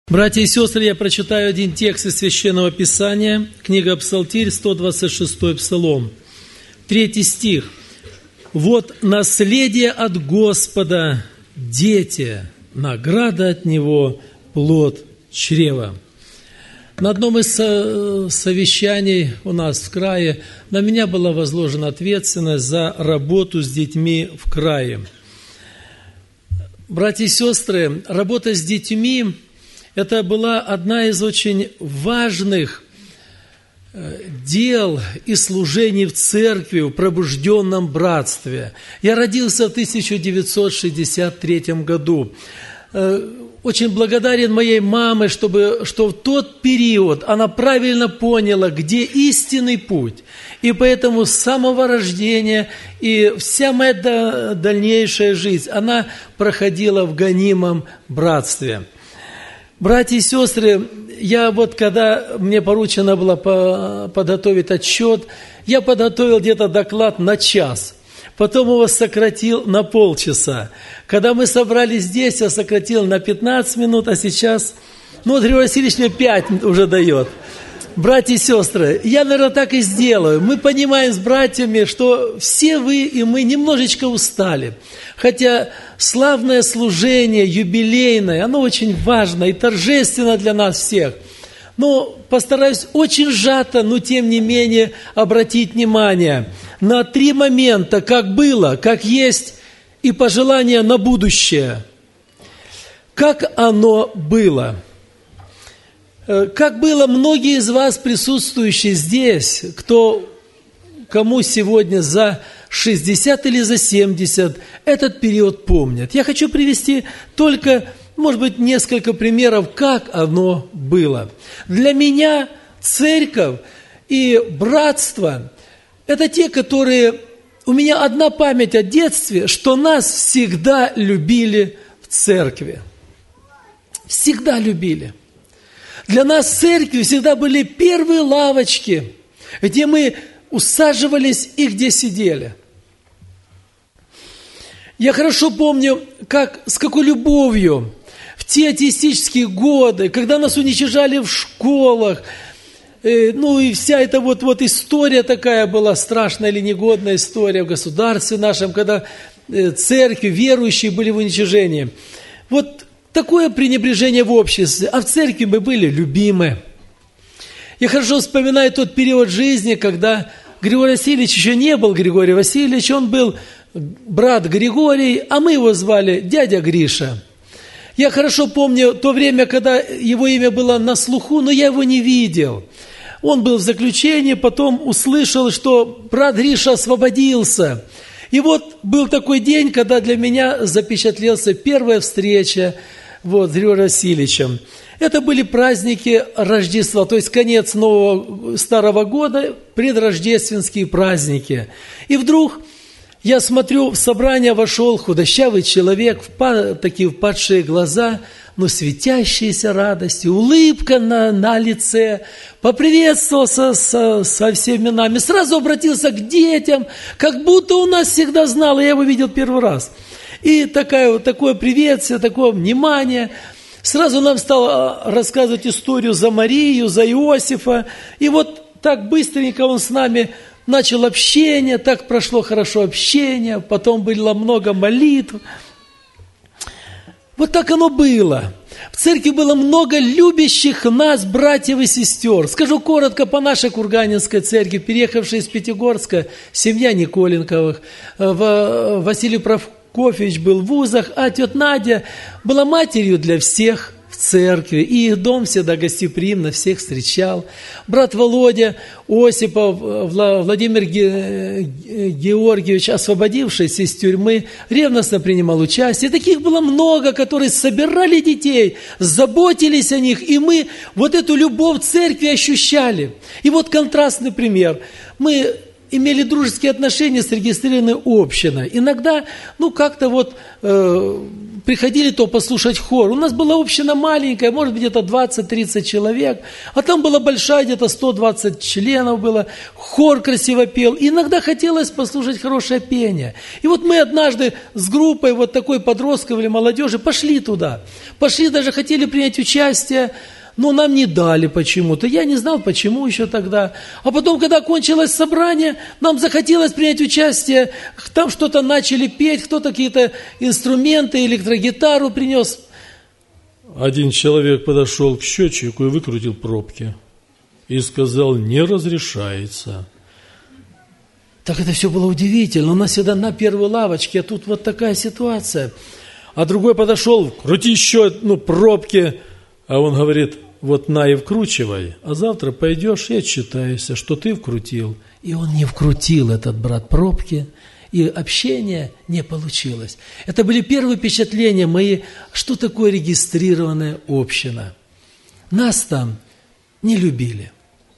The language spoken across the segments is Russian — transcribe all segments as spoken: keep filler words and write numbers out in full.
Братья и сестры, я прочитаю один текст из Священного Писания, книга Псалтирь, сто двадцать шестой Псалом, третий стих. «Вот наследие от Господа, дети, награда от Него, плод чрева». На одном из совещаний у нас в крае на меня была возложена ответственность за работу с детьми в крае. Братья и сестры, работа с детьми – это была одна из очень важных дел и служений в церкви, в пробужденном братстве. Я родился в тысяча девятьсот шестьдесят третьем году. Очень благодарен моей маме, чтобы, что в тот период она правильно поняла, где истинный путь. И поэтому с самого рождения и вся моя дальнейшая жизнь, она проходила в гонимом братстве. Братья и сестры, я вот когда мне поручено было подготовить отчет, я подготовил где-то доклад на час, потом его сократил на полчаса. Когда мы собрались здесь, я сократил на пятнадцать минут, а сейчас, ну вот Григорий Васильевич мне пять уже дает. Братья и сестры, я, наверное, так и сделаю. Мы понимаем с братьями, что все вы и мы немножечко устали. Хотя славное служение, юбилейное, оно очень важно и торжественно для нас всех. Но постараюсь очень сжато, но тем не менее обратить внимание на три момента, как было, как есть, и пожелания на будущее. Как оно было? Как было, многие из вас, присутствующие здесь, кто, кому сегодня за шестьдесят или за семьдесят, этот период помнят. Я хочу привести только, может быть, несколько примеров, как оно было. Для меня церковь и братство – это те, которые… У меня одна память о детстве, что нас всегда любили в церкви. Всегда любили. Для нас в церкви всегда были первые лавочки, где мы усаживались и где сидели. Я хорошо помню, как, с какой любовью в те атеистические годы, когда нас уничижали в школах, э, ну и вся эта вот, вот история такая была, страшная или негодная история в государстве нашем, когда э, церкви, верующие были в уничижении. Вот такое пренебрежение в обществе, а в церкви мы были любимы. Я хорошо вспоминаю тот период жизни, когда Григорий Васильевич еще не был Григорий Васильевич, он был брат Григорий, а мы его звали дядя Гриша. Я хорошо помню то время, когда его имя было на слуху, но я его не видел. Он был в заключении, потом услышал, что брат Гриша освободился. И вот был такой день, когда для меня запечатлелась первая встреча вот, с Григорием Васильевичем. Это были праздники Рождества, то есть конец нового старого года, предрождественские праздники. И вдруг я смотрю, в собрание вошел худощавый человек, впад, такие впадшие глаза, но светящиеся радостью, улыбка на, на лице, поприветствовался со, со всеми нами, сразу обратился к детям, как будто он нас всегда знал, я его видел первый раз. И такое, такое приветствие, такое внимание. Сразу нам стал рассказывать историю за Марию, за Иосифа. И вот так быстренько он с нами начал общение, так прошло хорошо общение, потом было много молитв. Вот так оно было. В церкви было много любящих нас братьев и сестер. Скажу коротко, по нашей Курганинской церкви, переехавшей из Пятигорска, семья Николенковых, Василий Прокофьевич был в вузах, а тетя Надя была матерью для всех в церкви, и их дом всегда гостеприимно всех встречал. Брат Володя Осипов, Владимир Георгиевич, освободившийся из тюрьмы, ревностно принимал участие. Таких было много, которые собирали детей, заботились о них, и мы вот эту любовь церкви ощущали. И вот контрастный пример. Мы имели дружеские отношения с регистрированной общиной. Иногда, ну, как-то вот э, приходили то послушать хор. У нас была община маленькая, может быть, где-то двадцать-тридцать человек, а там была большая, где-то сто двадцать членов было. Хор красиво пел. И иногда хотелось послушать хорошее пение. И вот мы однажды с группой вот такой подростков или молодежи пошли туда. Пошли, даже хотели принять участие, но нам не дали почему-то. Я не знал, почему еще тогда. А потом, когда кончилось собрание, нам захотелось принять участие. Там что-то начали петь, кто-то какие-то инструменты, электрогитару принес. Один человек подошел к счетчику и выкрутил пробки. И сказал: не разрешается. Так это все было удивительно. У нас всегда на первой лавочке, а тут вот такая ситуация. А другой подошел: крути еще, ну, пробки. А он говорит: вот на и вкручивай, а завтра пойдешь и отчитаешься, что ты вкрутил. И он не вкрутил, этот брат, пробки, и общение не получилось. Это были первые впечатления мои, что такое регистрированная община. Нас там не любили.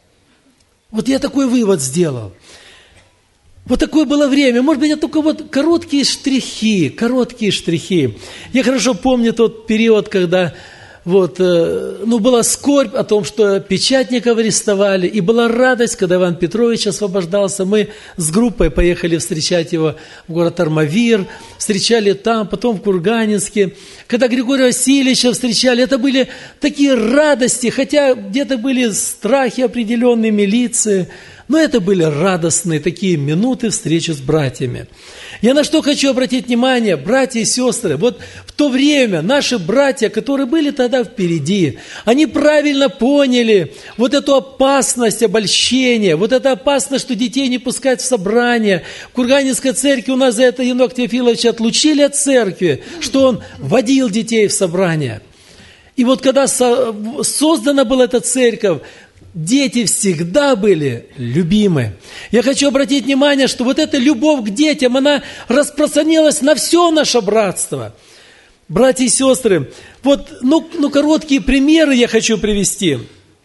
Вот я такой вывод сделал. Вот такое было время. Может быть, это только вот короткие штрихи, короткие штрихи. Я хорошо помню тот период, когда вот, ну, была скорбь о том, что Печатникова арестовали, и была радость, когда Иван Петрович освобождался. Мы с группой поехали встречать его в город Армавир, встречали там, потом в Курганинске. Когда Григория Васильевича встречали, это были такие радости, хотя где-то были страхи определенные, милиции, но это были радостные такие минуты встречи с братьями. Я на что хочу обратить внимание, братья и сестры, вот в то время наши братья, которые были тогда впереди, они правильно поняли вот эту опасность обольщения, вот эту опасность, что детей не пускать в собрание. В Курганинской церкви у нас за это Енох Теофилович отлучили от церкви, что он водил детей в собрание. И вот когда создана была эта церковь, дети всегда были любимы. Я хочу обратить внимание, что вот эта любовь к детям, она распространилась на все наше братство. Братья и сестры, вот, ну, ну, короткие примеры я хочу привести.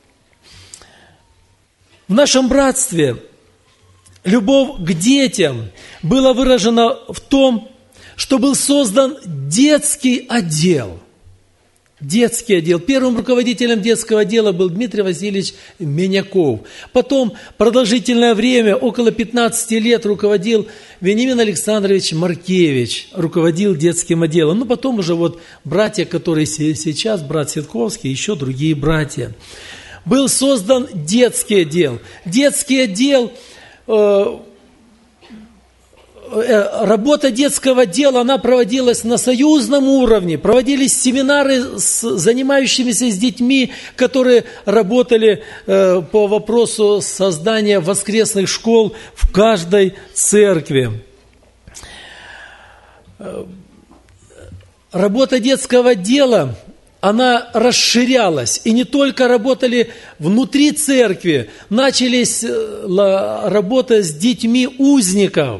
В нашем братстве любовь к детям была выражена в том, что был создан детский отдел. Детский отдел. Первым руководителем детского отдела был Дмитрий Васильевич Меняков. Потом продолжительное время, около пятнадцати лет, руководил Вениамин Александрович Маркевич, руководил детским отделом. Ну, потом уже вот братья, которые сейчас, брат Ситковский, еще другие братья. Был создан детский отдел. Детский отдел... Э, Работа детского отдела, она проводилась на союзном уровне, проводились семинары с занимающимися с детьми, которые работали э, по вопросу создания воскресных школ в каждой церкви. Работа детского отдела, она расширялась, и не только работали внутри церкви, начались работа с детьми узников,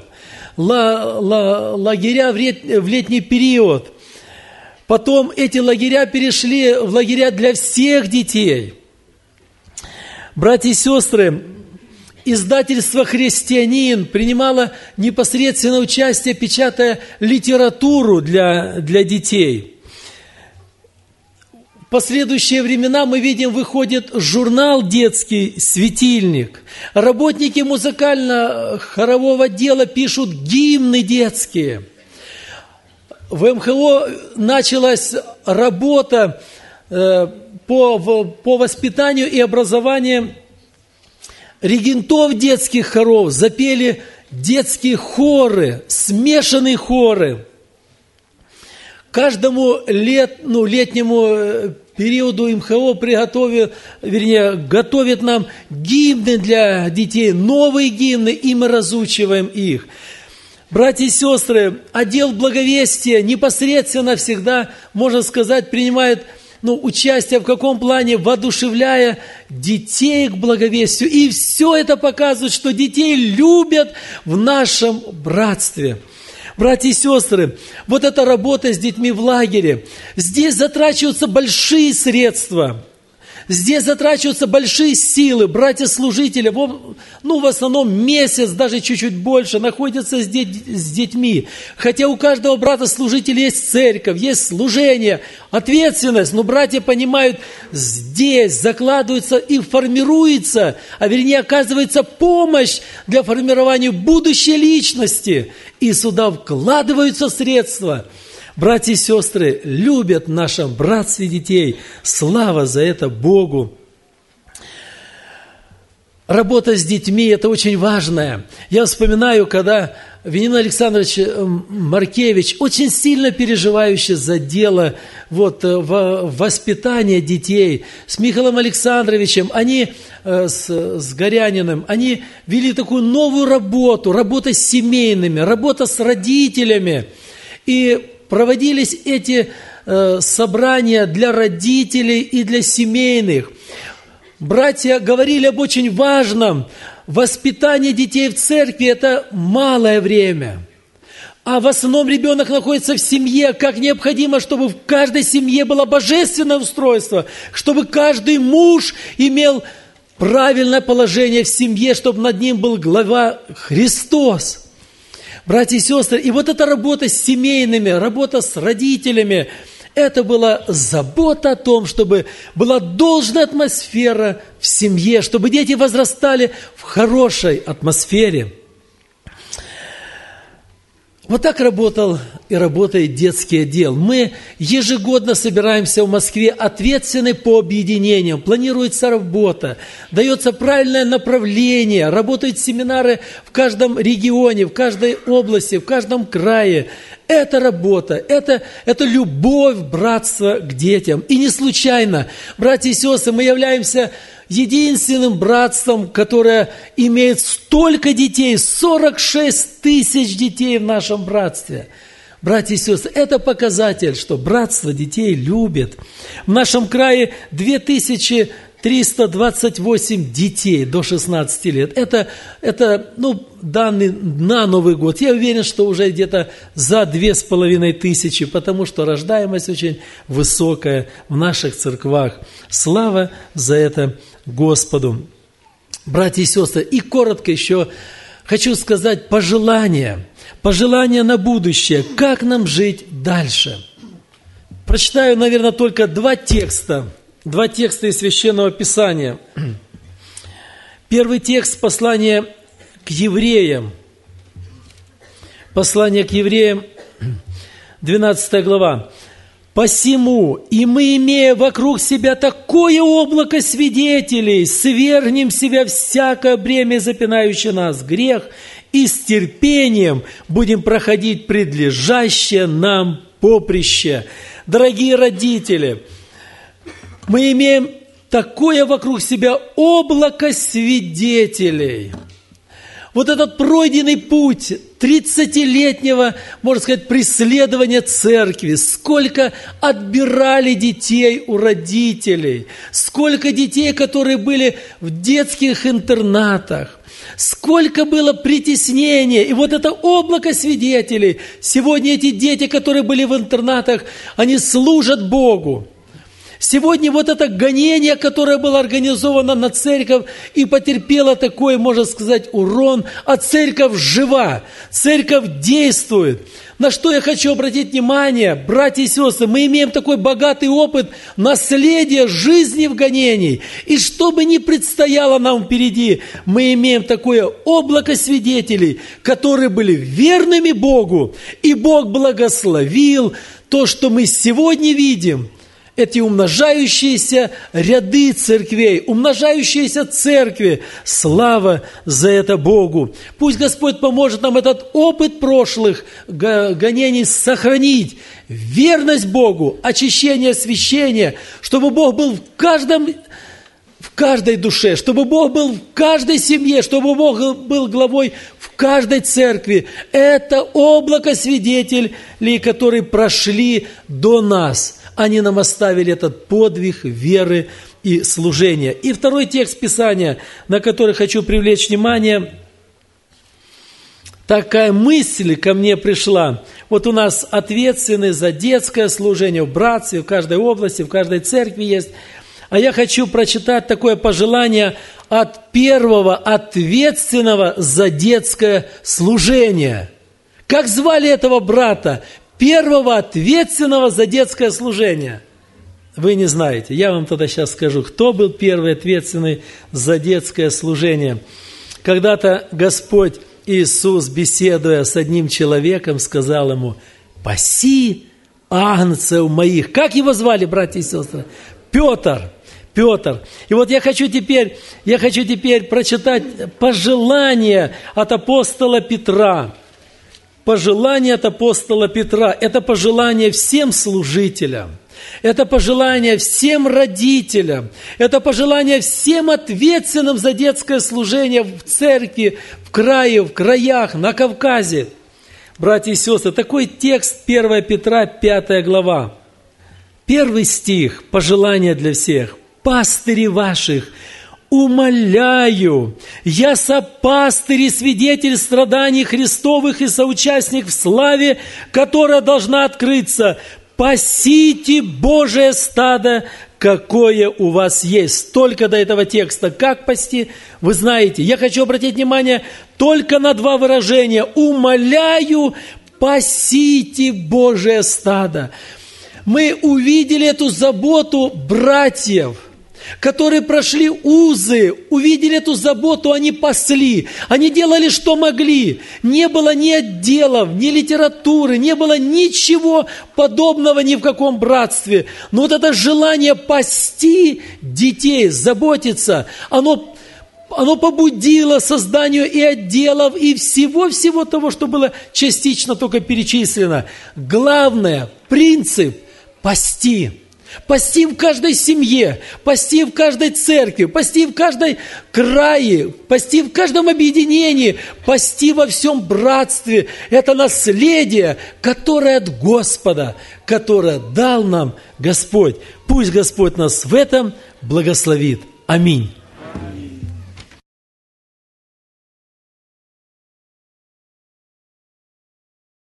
лагеря в летний период. Потом эти лагеря перешли в лагеря для всех детей. Братья и сестры, издательство «Христианин» принимало непосредственное участие, печатая литературу для, для детей. В последующие времена мы видим, выходит журнал «Детский светильник». Работники музыкально-хорового дела пишут гимны детские. В эм ха о началась работа по, по воспитанию и образованию регентов детских хоров. Запели детские хоры, смешанные хоры. Каждому лет, ну, летнему периоду эм ха о приготовит, вернее, готовит нам гимны для детей, новые гимны, и мы разучиваем их. Братья и сестры, отдел благовестия непосредственно всегда, можно сказать, принимает, ну, участие в каком плане? Воодушевляя детей к благовестию. И все это показывает, что детей любят в нашем братстве. Братья и сестры, вот эта работа с детьми в лагере, здесь затрачиваются большие средства. Здесь затрачиваются большие силы. Братья-служители, ну, в основном месяц, даже чуть-чуть больше, находятся с, деть, с детьми. Хотя у каждого брата-служителя есть церковь, есть служение, ответственность. Но братья понимают, здесь закладывается и формируется, а вернее оказывается помощь для формирования будущей личности. И сюда вкладываются средства. Братья и сестры любят в нашем братстве детей. Слава за это Богу. Работа с детьми – это очень важное. Я вспоминаю, когда Вениамин Александрович Маркевич, очень сильно переживающий за дело вот, воспитания детей, с Михаилом Александровичем, они с, с Горяниным, они вели такую новую работу, работа с семейными, работа с родителями. И проводились эти э, собрания для родителей и для семейных. Братья говорили об очень важном. Воспитание детей в церкви – это малое время. А в основном ребенок находится в семье. Как необходимо, чтобы в каждой семье было божественное устройство, чтобы каждый муж имел правильное положение в семье, чтобы над ним был глава Христос. Братья и сестры, и вот эта работа с семейными, работа с родителями, это была забота о том, чтобы была должная атмосфера в семье, чтобы дети возрастали в хорошей атмосфере. Вот так работал и работает детский отдел. Мы ежегодно собираемся в Москве, ответственны по объединениям, планируется работа, дается правильное направление, работают семинары в каждом регионе, в каждой области, в каждом крае. Это работа, это, это любовь, братство к детям. И не случайно, братья и сестры, мы являемся единственным братством, которое имеет столько детей, сорок шесть тысяч детей в нашем братстве. Братья и сестры, это показатель, что братство детей любит. В нашем крае две тысячи триста двадцать восемь детей до шестнадцати лет. Это, это ну, данные на Новый год. Я уверен, что уже где-то за две с половиной тысячи, потому что рождаемость очень высокая в наших церквах. Слава за это Господу. Братья и сестры, и коротко еще хочу сказать пожелания. Пожелания на будущее. Как нам жить дальше? Прочитаю, наверное, только два текста. Два текста из Священного Писания. Первый текст – послание к евреям. Послание к евреям, двенадцатая глава. «Посему и мы, имея вокруг себя такое облако свидетелей, свергнем с себя всякое бремя, запинающее нас, грех, и с терпением будем проходить предлежащее нам поприще». Дорогие родители, мы имеем такое вокруг себя облако свидетелей. Вот этот пройденный путь тридцатилетнего, можно сказать, преследования церкви, сколько отбирали детей у родителей, сколько детей, которые были в детских интернатах, сколько было притеснения. И вот это облако свидетелей, сегодня эти дети, которые были в интернатах, они служат Богу. Сегодня вот это гонение, которое было организовано на церковь и потерпело такой, можно сказать, урон, а церковь жива, церковь действует. На что я хочу обратить внимание, братья и сестры, мы имеем такой богатый опыт наследия жизни в гонении. И что бы ни предстояло нам впереди, мы имеем такое облако свидетелей, которые были верными Богу, и Бог благословил то, что мы сегодня видим. Эти умножающиеся ряды церквей, умножающиеся церкви, слава за это Богу. Пусть Господь поможет нам этот опыт прошлых гонений сохранить, верность Богу, очищение, освящение, чтобы Бог был в каждом, в каждой душе, чтобы Бог был в каждой семье, чтобы Бог был главой в каждой церкви. Это облако свидетелей, которые прошли до нас. Они нам оставили этот подвиг веры и служения. И второй текст Писания, на который хочу привлечь внимание, такая мысль ко мне пришла. Вот у нас ответственный за детское служение в братстве, в каждой области, в каждой церкви есть А я хочу прочитать такое пожелание от первого ответственного за детское служение. Как звали этого брата? Первого ответственного за детское служение. Вы не знаете. Я вам тогда сейчас скажу, кто был первый ответственный за детское служение. Когда-то Господь Иисус, беседуя с одним человеком, сказал ему: «Паси агнцев моих». Как его звали, братья и сестры? Петр. Петр. И вот я хочу теперь, я хочу теперь прочитать пожелание от апостола Петра. Пожелание от апостола Петра. Это пожелание всем служителям. Это пожелание всем родителям. Это пожелание всем ответственным за детское служение в церкви, в крае, в краях, на Кавказе. Братья и сестры, такой текст первое Петра, пятая глава. Первый стих, пожелание для всех. «Пастыри ваших, умоляю, я сопастырь и свидетель страданий Христовых и соучастник в славе, которая должна открыться. Пасите Божие стадо, какое у вас есть». Только до этого текста. Как пасти? Вы знаете. Я хочу обратить внимание только на два выражения. «Умоляю, пасите Божие стадо». Мы увидели эту заботу братьев, которые прошли узы, увидели эту заботу, они пасли, они делали, что могли. Не было ни отделов, ни литературы, не было ничего подобного ни в каком братстве. Но вот это желание пасти детей, заботиться, оно, оно побудило созданию и отделов, и всего-всего того, что было частично только перечислено. Главное, принцип – пасти. Пасти в каждой семье, пасти в каждой церкви, пасти в каждой крае, пасти в каждом объединении, пасти во всем братстве. Это наследие, которое от Господа, которое дал нам Господь. Пусть Господь нас в этом благословит. Аминь.